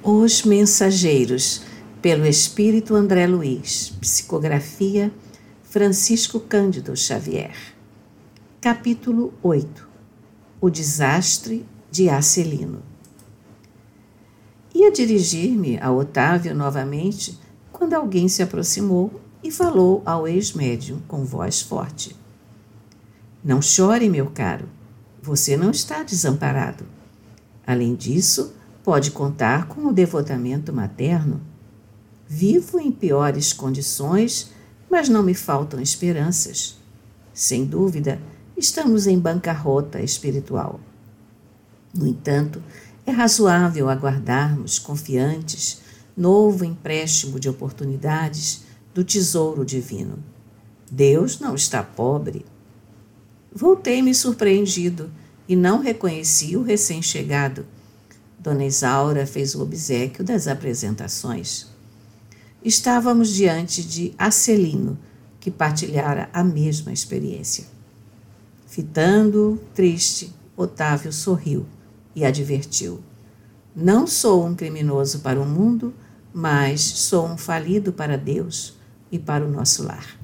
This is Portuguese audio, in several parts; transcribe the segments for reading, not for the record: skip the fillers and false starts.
Os Mensageiros, pelo Espírito André Luiz, psicografia Francisco Cândido Xavier. Capítulo 8. O desastre de Acelino. Ia dirigir-me a Otávio novamente, quando alguém se aproximou e falou ao ex-médium com voz forte. Não chore, meu caro, você não está desamparado. Além disso, pode contar com o devotamento materno. Vivo em piores condições, mas não me faltam esperanças. Sem dúvida, estamos em bancarrota espiritual. No entanto, é razoável aguardarmos, confiantes, novo empréstimo de oportunidades do tesouro divino. Deus não está pobre. Voltei-me surpreendido e não reconheci o recém-chegado. Dona Isaura fez o obséquio das apresentações. Estávamos diante de Acelino, que partilhara a mesma experiência. Fitando-o, triste, Otávio sorriu e advertiu. Não sou um criminoso para o mundo, mas sou um falido para Deus e para o nosso lar.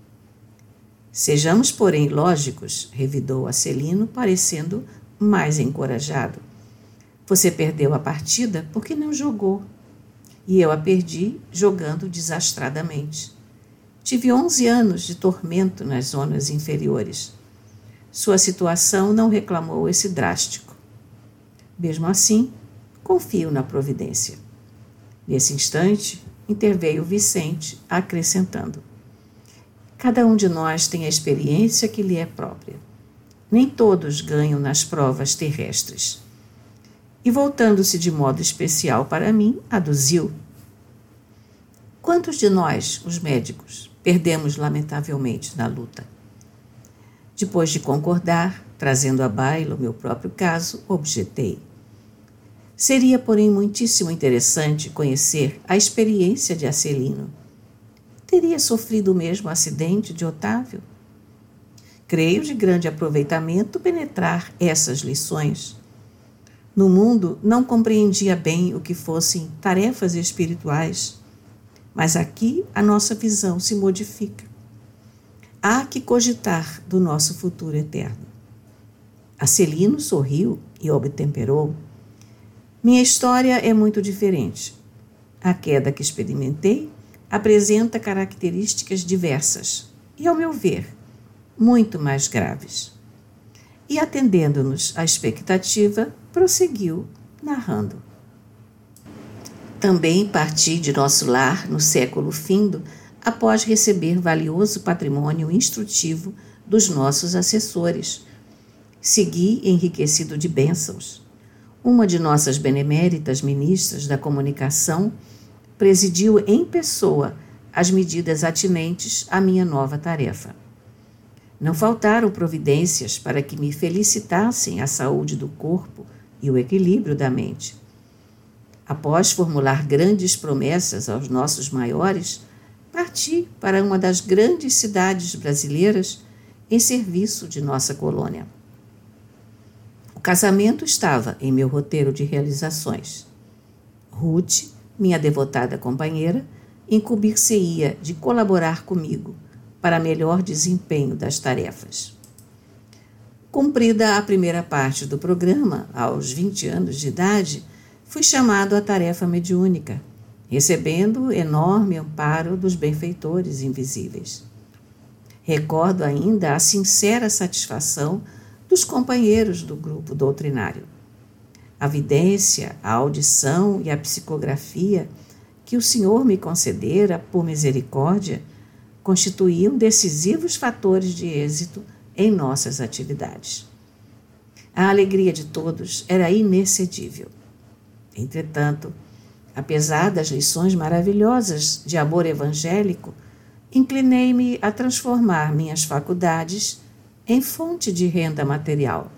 Sejamos, porém, lógicos, revidou Acelino, parecendo mais encorajado. Você perdeu a partida porque não jogou. E eu a perdi jogando desastradamente. Tive 11 anos de tormento nas zonas inferiores. Sua situação não reclamou esse drástico. Mesmo assim, confio na providência. Nesse instante, interveio Vicente, acrescentando. Cada um de nós tem a experiência que lhe é própria. Nem todos ganham nas provas terrestres. E voltando-se de modo especial para mim, aduziu. Quantos de nós, os médicos, perdemos lamentavelmente na luta? Depois de concordar, trazendo à baila o meu próprio caso, objetei. Seria, porém, muitíssimo interessante conhecer a experiência de Acelino. Teria sofrido o mesmo acidente de Otávio? Creio de grande aproveitamento penetrar essas lições. No mundo, não compreendia bem o que fossem tarefas espirituais, mas aqui a nossa visão se modifica. Há que cogitar do nosso futuro eterno. Acelino sorriu e obtemperou. Minha história é muito diferente. A queda que experimentei apresenta características diversas e, ao meu ver, muito mais graves. E, atendendo-nos à expectativa, prosseguiu, narrando. Também parti de nosso lar no século findo, após receber valioso patrimônio instrutivo dos nossos assessores. Segui enriquecido de bênçãos. Uma de nossas beneméritas ministras da comunicação presidiu em pessoa as medidas atinentes à minha nova tarefa. Não faltaram providências para que me felicitassem a saúde do corpo e o equilíbrio da mente. Após formular grandes promessas aos nossos maiores, parti para uma das grandes cidades brasileiras em serviço de nossa colônia. O casamento estava em meu roteiro de realizações. Ruth, minha devotada companheira, incumbir-se-ia de colaborar comigo para melhor desempenho das tarefas. Cumprida a primeira parte do programa, aos 20 anos de idade, fui chamado à tarefa mediúnica, recebendo enorme amparo dos benfeitores invisíveis. Recordo ainda a sincera satisfação dos companheiros do grupo doutrinário. A vidência, a audição e a psicografia que o Senhor me concedera por misericórdia constituíam decisivos fatores de êxito em nossas atividades. A alegria de todos era inexcedível. Entretanto, apesar das lições maravilhosas de amor evangélico, inclinei-me a transformar minhas faculdades em fonte de renda material.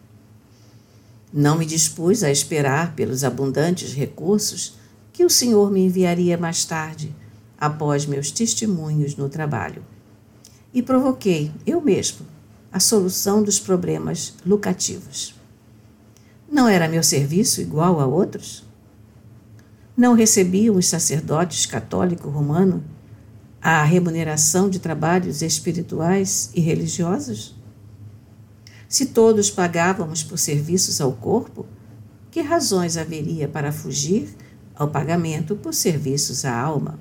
Não me dispus a esperar pelos abundantes recursos que o Senhor me enviaria mais tarde, após meus testemunhos no trabalho. E provoquei, eu mesmo, a solução dos problemas lucrativos. Não era meu serviço igual a outros? Não recebiam os sacerdotes católicos romanos a remuneração de trabalhos espirituais e religiosos? Se todos pagávamos por serviços ao corpo, que razões haveria para fugir ao pagamento por serviços à alma?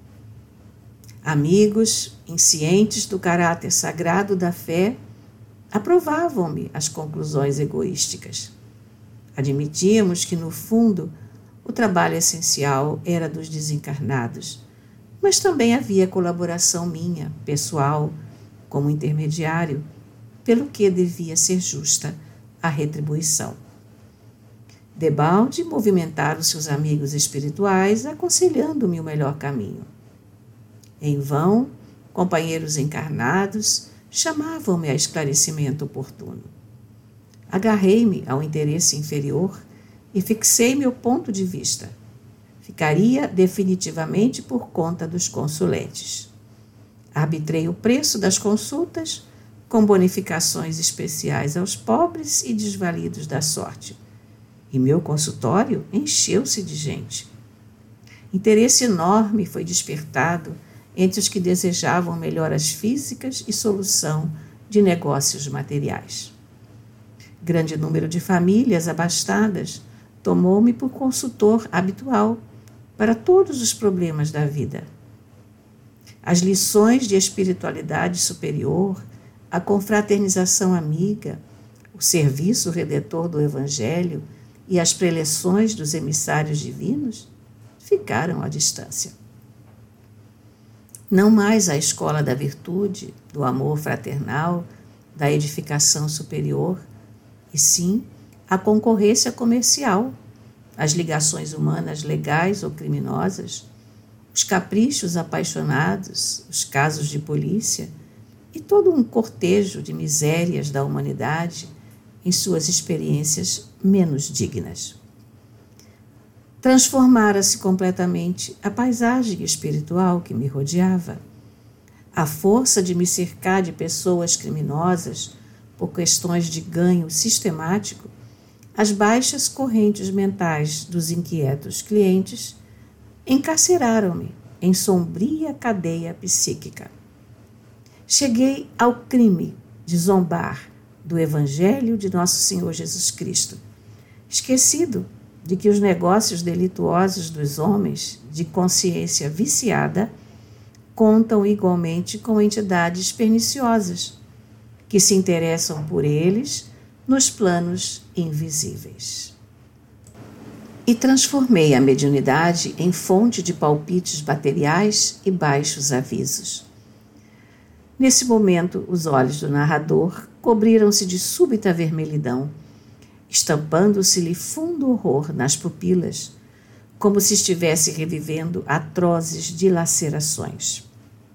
Amigos, inscientes do caráter sagrado da fé, aprovavam-me as conclusões egoísticas. Admitíamos que, no fundo, o trabalho essencial era dos desencarnados, mas também havia colaboração minha, pessoal, como intermediário, pelo que devia ser justa a retribuição. Debalde movimentara os seus amigos espirituais, aconselhando-me o melhor caminho. Em vão, companheiros encarnados chamavam-me a esclarecimento oportuno. Agarrei-me ao interesse inferior e fixei meu ponto de vista. Ficaria definitivamente por conta dos consuletes. Arbitrei o preço das consultas, com bonificações especiais aos pobres e desvalidos da sorte. E meu consultório encheu-se de gente. Interesse enorme foi despertado entre os que desejavam melhoras físicas e solução de negócios materiais. Grande número de famílias abastadas tomou-me por consultor habitual para todos os problemas da vida. As lições de espiritualidade superior, a confraternização amiga, o serviço redentor do Evangelho e as preleções dos emissários divinos ficaram à distância. Não mais a escola da virtude, do amor fraternal, da edificação superior, e sim a concorrência comercial, as ligações humanas legais ou criminosas, os caprichos apaixonados, os casos de polícia e todo um cortejo de misérias da humanidade em suas experiências menos dignas. Transformara-se completamente a paisagem espiritual que me rodeava. A força de me cercar de pessoas criminosas por questões de ganho sistemático, as baixas correntes mentais dos inquietos clientes encarceraram-me em sombria cadeia psíquica. Cheguei ao crime de zombar do Evangelho de Nosso Senhor Jesus Cristo, esquecido de que os negócios delituosos dos homens de consciência viciada contam igualmente com entidades perniciosas, que se interessam por eles nos planos invisíveis. E transformei a mediunidade em fonte de palpites materiais e baixos avisos. Nesse momento, os olhos do narrador cobriram-se de súbita vermelhidão, estampando-se-lhe fundo horror nas pupilas, como se estivesse revivendo atrozes dilacerações.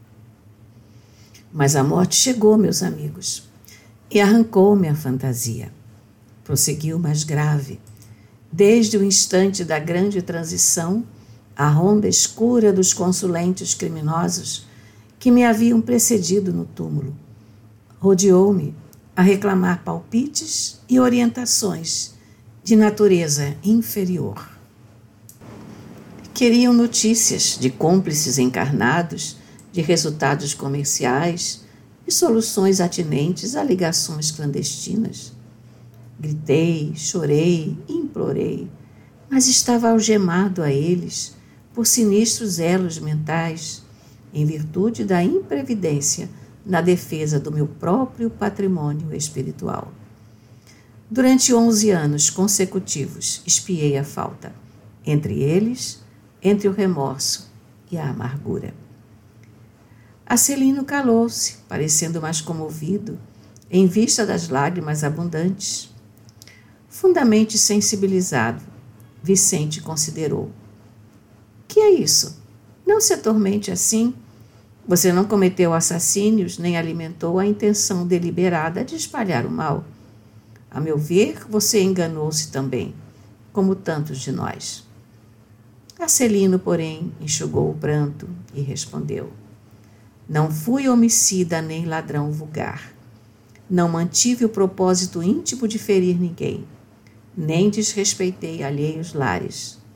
Mas a morte chegou, meus amigos, e arrancou-me a fantasia. Prosseguiu mais grave. Desde o instante da grande transição, a ronda escura dos consulentes criminosos que me haviam precedido no túmulo rodeou-me a reclamar palpites e orientações de natureza inferior. Queriam notícias de cúmplices encarnados, de resultados comerciais e soluções atinentes a ligações clandestinas. Gritei, chorei, implorei, mas estava algemado a eles por sinistros elos mentais, em virtude da imprevidência na defesa do meu próprio patrimônio espiritual. Durante 11 anos consecutivos espiei a falta, entre eles, entre o remorso e a amargura. Acelino calou-se, parecendo mais comovido, em vista das lágrimas abundantes. Fundamente sensibilizado, Vicente considerou: que é isso? Não se atormente assim. Você não cometeu assassínios nem alimentou a intenção deliberada de espalhar o mal. A meu ver, você enganou-se também, como tantos de nós. Acelino, porém, enxugou o pranto e respondeu: não fui homicida nem ladrão vulgar. Não mantive o propósito íntimo de ferir ninguém, nem desrespeitei alheios lares.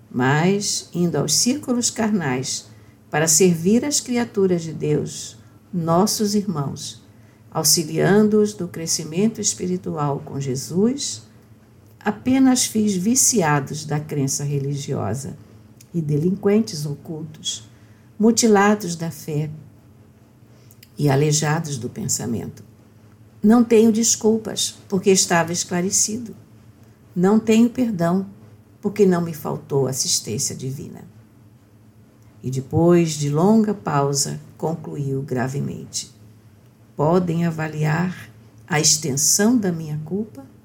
mas, indo aos círculos carnais para servir as criaturas de Deus, nossos irmãos, auxiliando-os no crescimento espiritual com Jesus, apenas fiz viciados da crença religiosa e delinquentes ocultos, mutilados da fé e aleijados do pensamento. Não tenho desculpas, porque estava esclarecido. Não tenho perdão, porque não me faltou assistência divina. E depois de longa pausa, concluiu gravemente: podem avaliar a extensão da minha culpa?